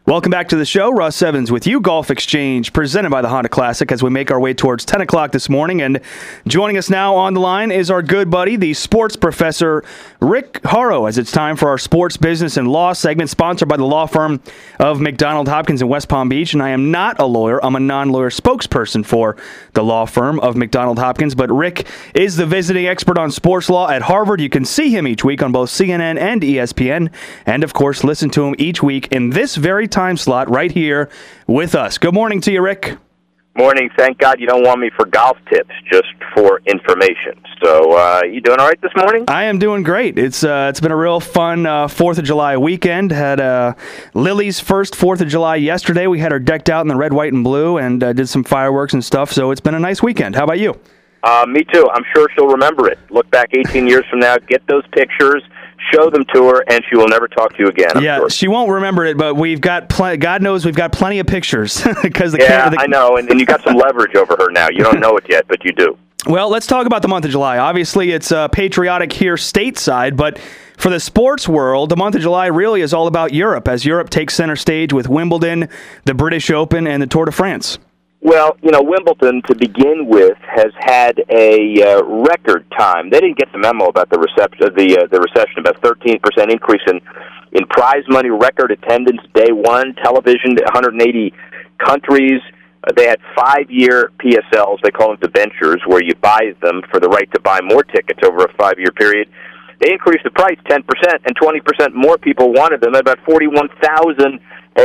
Welcome back to the show. Russ Evans with you. Golf Exchange presented by the Honda Classic as we make our way towards 10 o'clock this morning. And joining us now on the line is our good buddy, the sports professor, Rick Horrow, as it's time for our sports, business, and law segment sponsored by the law firm of McDonald Hopkins in West Palm Beach. And I am not a lawyer. I'm a non-lawyer spokesperson for the law firm of McDonald Hopkins. But Rick is the visiting expert on sports law at Harvard. You can see him each week on both CNN and ESPN. And, of course, listen to him each week in this very time slot right here with us. Good morning to you, Rick. Morning. Thank God you don't want me for golf tips, just for information. So, you doing all right this morning? I am doing great. It's been a real fun 4th of July weekend. Had Lily's first 4th of July yesterday. We had her decked out in the red, white, and blue and did some fireworks and stuff. So it's been a nice weekend. How about you? Me too. I'm sure she'll remember it. Look back 18 years from now, get those pictures, show them to her, and she will never talk to you again. I'm sure. She won't remember it, but we've got God knows we've got plenty of pictures. I know, and you got some leverage over her now. You don't know it yet, but you do. Well, let's talk about the month of July. Obviously, it's patriotic here stateside, but for the sports world, the month of July really is all about Europe, as Europe takes center stage with Wimbledon, the British Open, and the Tour de France. Well, Wimbledon, to begin with, has had a record time. They didn't get the memo about the recession, about 13% increase in prize money, record attendance day one, television, 180 countries. They had 5-year PSLs, they call them debentures, where you buy them for the right to buy more tickets over a 5-year period. They increased the price 10%, and 20% more people wanted them, about 41,000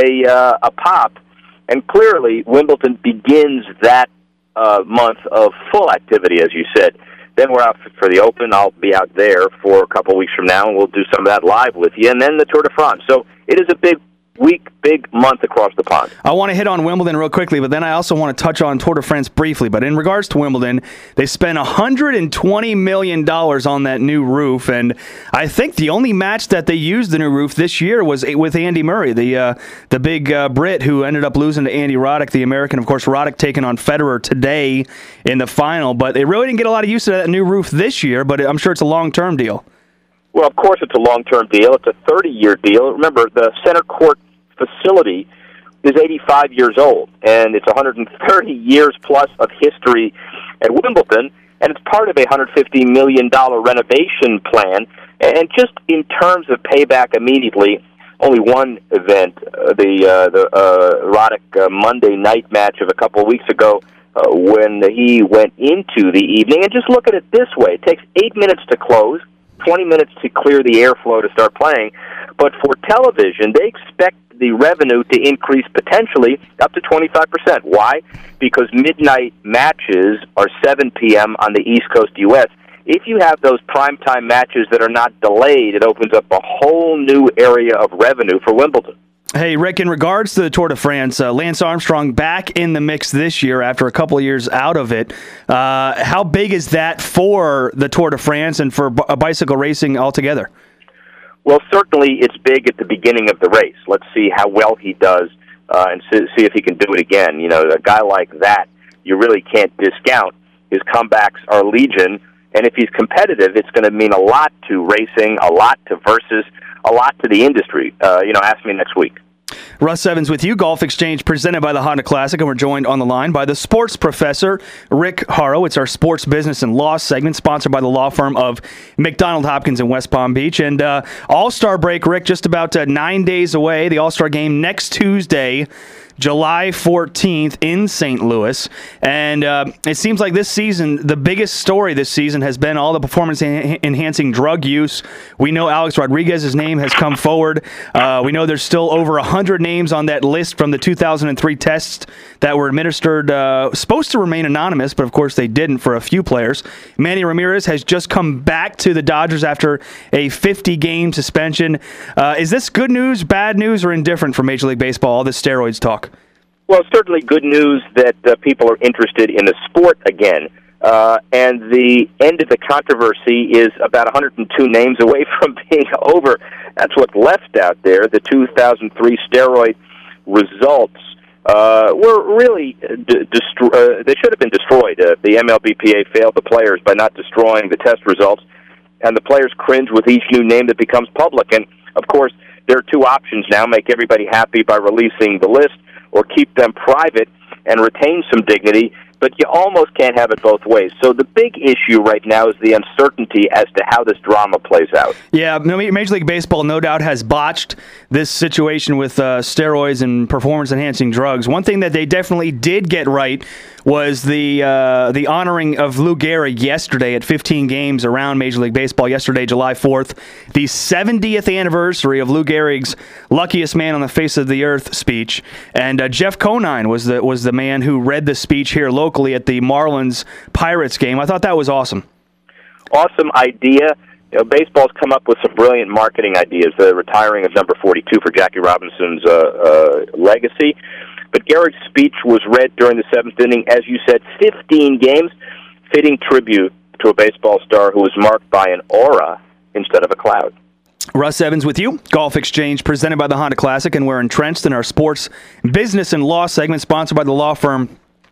a pop. And clearly, Wimbledon begins that month of full activity, as you said. Then we're out for the Open. I'll be out there for a couple of weeks from now, and we'll do some of that live with you. And then the Tour de France. So it is a big week, big month across the pond. I want to hit on Wimbledon real quickly, but then I also want to touch on Tour de France briefly. But in regards to Wimbledon, they spent $120 million on that new roof, and I think the only match that they used the new roof this year was with Andy Murray, the big Brit who ended up losing to Andy Roddick, the American. Of course, Roddick taking on Federer today in the final, but they really didn't get a lot of use of that new roof this year, but I'm sure it's a long-term deal. Well, of course it's a long-term deal. It's a 30-year deal. Remember, the center court facility is 85 years old, and it's 130 years plus of history at Wimbledon, and it's part of a $150 million renovation plan. And just in terms of payback immediately, only one event, the Roddick Monday night match of a couple of weeks ago, when he went into the evening. And just look at it this way. It takes 8 minutes to close, 20 minutes to clear the airflow to start playing. But for television, they expect the revenue to increase potentially up to 25%. Why? Because midnight matches are 7 p.m. on the East Coast U.S. If you have those primetime matches that are not delayed, it opens up a whole new area of revenue for Wimbledon. Hey, Rick, in regards to the Tour de France, Lance Armstrong back in the mix this year after a couple of years out of it. How big is that for the Tour de France and for bicycle racing altogether? Well, certainly it's big at the beginning of the race. Let's see how well he does and see if he can do it again. A guy like that, you really can't discount. His comebacks are legion, and if he's competitive, it's going to mean a lot to racing, a lot to Versus, a lot to the industry. Ask me next week. Russ Evans with you, Golf Exchange presented by the Honda Classic, and we're joined on the line by the sports professor, Rick Horrow. It's our sports, business, and law segment, sponsored by the law firm of McDonald Hopkins in West Palm Beach. And All-Star break, Rick, just about 9 days away. The All-Star game next Tuesday, July 14th in St. Louis. And it seems like this season, the biggest story this season has been all the performance-enhancing drug use. We know Alex Rodriguez's name has come forward. We know there's still over 100 names on that list from the 2003 tests that were administered, supposed to remain anonymous, but of course they didn't for a few players. Manny Ramirez has just come back to the Dodgers after a 50-game suspension. Is this good news, bad news, or indifferent for Major League Baseball, all this steroids talk? Well, it's certainly good news that people are interested in the sport again. And the end of the controversy is about 102 names away from being over. That's what's left out there. The 2003 steroid results were really they should have been destroyed. The MLBPA failed the players by not destroying the test results, and the players cringe with each new name that becomes public. And, of course, there are two options now: make everybody happy by releasing the list, or keep them private and retain some dignity. But you almost can't have it both ways. So the big issue right now is the uncertainty as to how this drama plays out. Yeah, Major League Baseball no doubt has botched this situation with steroids and performance-enhancing drugs. One thing that they definitely did get right was the honoring of Lou Gehrig yesterday at 15 games around Major League Baseball. Yesterday, July 4th, the 70th anniversary of Lou Gehrig's "Luckiest Man on the Face of the Earth" speech. And Jeff Conine was the man who read the speech here locally at the Marlins-Pirates game. I thought that was awesome. Awesome idea. You know, baseball's come up with some brilliant marketing ideas. The retiring of number 42 for Jackie Robinson's legacy. But Gehrig's speech was read during the seventh inning, as you said, 15 games, fitting tribute to a baseball star who was marked by an aura instead of a cloud. Russ Evans with you. Golf Exchange presented by the Honda Classic, and we're entrenched in our sports, business, and law segment sponsored by the law firm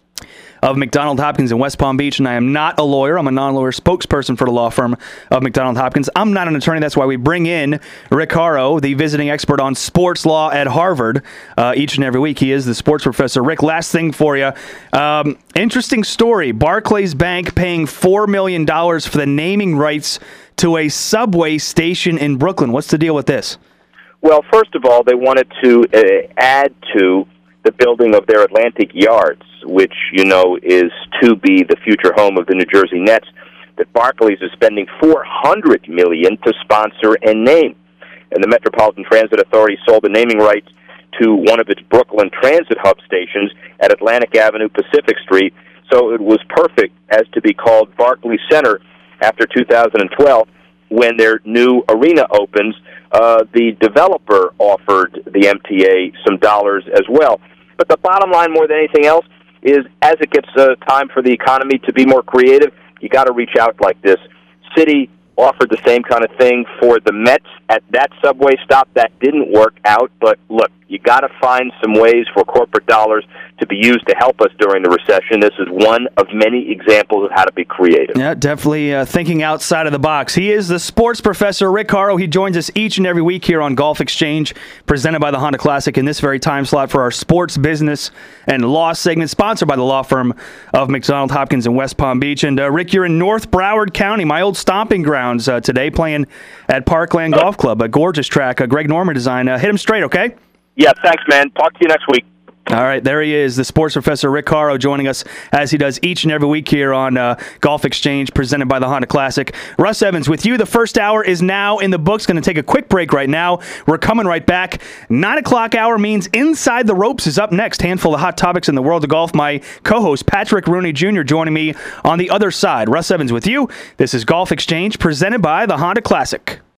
of McDonald Hopkins in West Palm Beach, and I am not a lawyer. I'm a non-lawyer spokesperson for the law firm of McDonald Hopkins. I'm not an attorney. That's why we bring in Rick Horrow, the visiting expert on sports law at Harvard, each and every week. He is the sports professor. Rick, last thing for you. Interesting story. Barclays Bank paying $4 million for the naming rights to a subway station in Brooklyn. What's the deal with this? Well, first of all, they wanted to add to the building of their Atlantic Yards, which, you know, is to be the future home of the New Jersey Nets, that Barclays is spending $400 million to sponsor and name. And the Metropolitan Transit Authority sold the naming rights to one of its Brooklyn Transit hub stations at Atlantic Avenue, Pacific Street, so it was perfect as to be called Barclays Center after 2012 when their new arena opens. The developer offered the MTA some dollars as well. But the bottom line, more than anything else, is as it gets time for the economy to be more creative, you got to reach out like this. City offered the same kind of thing for the Mets at that subway stop. That didn't work out, but look, you got to find some ways for corporate dollars to be used to help us during the recession. This is one of many examples of how to be creative. Yeah, definitely thinking outside of the box. He is the sports professor, Rick Horrow. He joins us each and every week here on Golf Exchange, presented by the Honda Classic in this very time slot for our sports, business, and law segment, sponsored by the law firm of McDonald Hopkins in West Palm Beach. And Rick, you're in North Broward County, my old stomping grounds today, playing at Parkland Golf Club, a gorgeous track, a Greg Norman design. Hit him straight, okay? Yeah, thanks, man. Talk to you next week. All right, there he is, the sports professor, Rick Horrow, joining us as he does each and every week here on Golf Exchange, presented by the Honda Classic. Russ Evans with you. The first hour is now in the books. Going to take a quick break right now. We're coming right back. 9 o'clock hour means Inside the Ropes is up next. Handful of hot topics in the world of golf. My co-host, Patrick Rooney Jr., joining me on the other side. Russ Evans with you. This is Golf Exchange, presented by the Honda Classic.